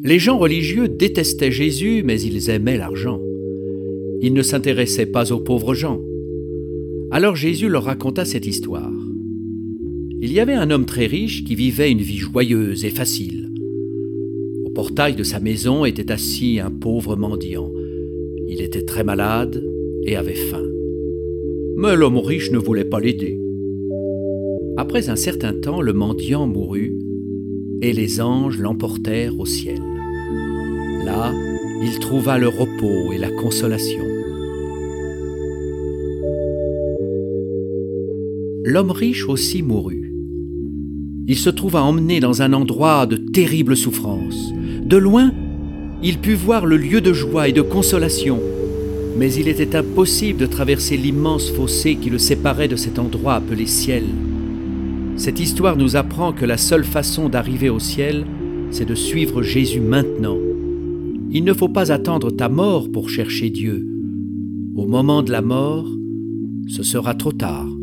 Les gens religieux détestaient Jésus, mais ils aimaient l'argent. Ils ne s'intéressaient pas aux pauvres gens. Alors Jésus leur raconta cette histoire. Il y avait un homme très riche qui vivait une vie joyeuse et facile. Au portail de sa maison était assis un pauvre mendiant. Il était très malade et avait faim. Mais l'homme riche ne voulait pas l'aider. Après un certain temps, le mendiant mourut et les anges l'emportèrent au ciel. Là, il trouva le repos et la consolation. L'homme riche aussi mourut. Il se trouva emmené dans un endroit de terrible souffrance. De loin, il put voir le lieu de joie et de consolation, mais il était impossible de traverser l'immense fossé qui le séparait de cet endroit appelé ciel. Cette histoire nous apprend que la seule façon d'arriver au ciel, c'est de suivre Jésus maintenant. Il ne faut pas attendre ta mort pour chercher Dieu. Au moment de la mort, ce sera trop tard.